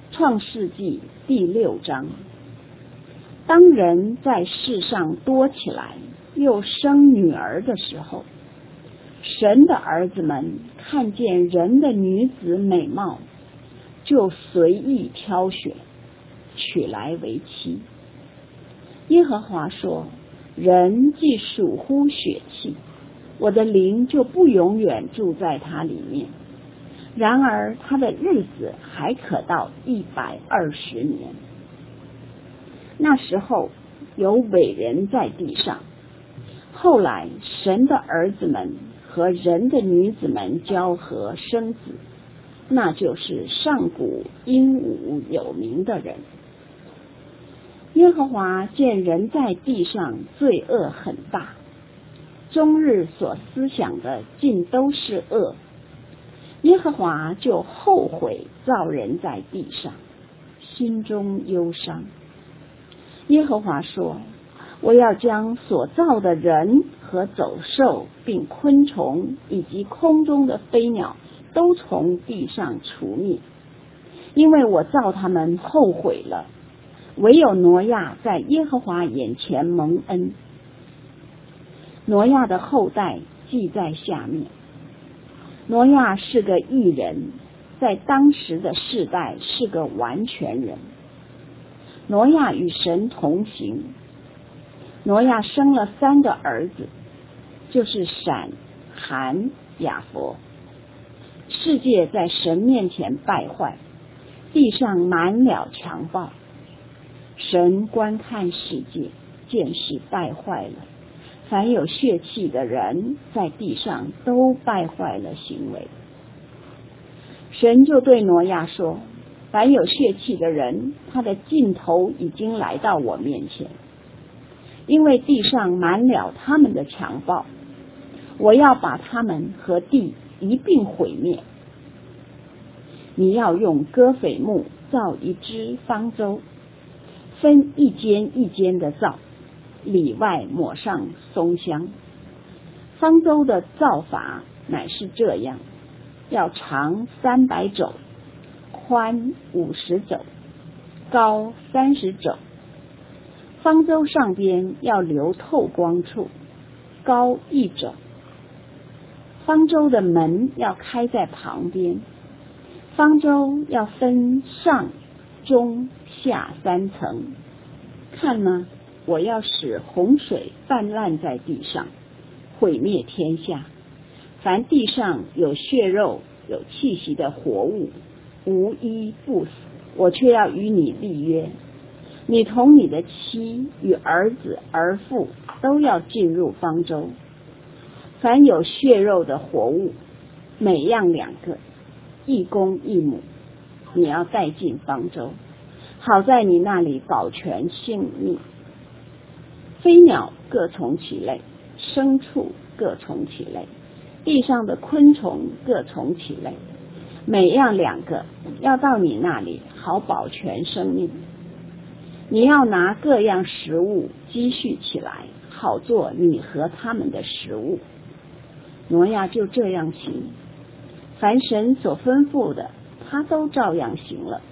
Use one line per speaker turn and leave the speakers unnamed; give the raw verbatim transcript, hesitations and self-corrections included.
创世纪第六章。当人在世上多起来，又生女儿的时候，神的儿子们看见人的女子美貌，就随意挑选，娶来为妻。耶和华说：人既属乎血气，我的灵就不永远住在他里面。然而他的日子还可到一百二十年。那时候有伟人在地上，后来神的儿子们和人的女子们交合生子，那就是上古英武有名的人。耶和华见人在地上罪恶很大，终日所思想的尽都是恶，耶和华就后悔造人在地上，心中忧伤。耶和华说：我要将所造的人和走兽并昆虫以及空中的飞鸟都从地上除灭，因为我造他们后悔了。唯有挪亚在耶和华眼前蒙恩。挪亚的后代记在下面。挪亚是个义人，在当时的世代是个完全人。挪亚与神同行。挪亚生了三个儿子，就是闪、含、雅弗。世界在神面前败坏，地上满了强暴。神观看世界，见是败坏了，凡有血气的人在地上都败坏了行为。神就对挪亚说：凡有血气的人，他的尽头已经来到我面前，因为地上满了他们的强暴，我要把他们和地一并毁灭。你要用戈斐木造一只方舟，分一间一间的造，里外抹上松香。方舟的造法乃是这样：要长三百肘，宽五十肘，高三十肘。方舟上边要留透光处，高一肘。方舟的门要开在旁边。方舟要分上、中、下三层。看呢，我要使洪水泛滥在地上，毁灭天下。凡地上有血肉、有气息的活物，无一不死。我却要与你立约，你同你的妻与儿子儿妇都要进入方舟。凡有血肉的活物，每样两个，一公一母，你要带进方舟，好在你那里保全性命。飞鸟各从其类，牲畜各从其类，地上的昆虫各从其类，每样两个，要到你那里，好保全生命。你要拿各样食物积蓄起来，好做你和他们的食物。挪亚就这样行，凡神所吩咐的，他都照样行了。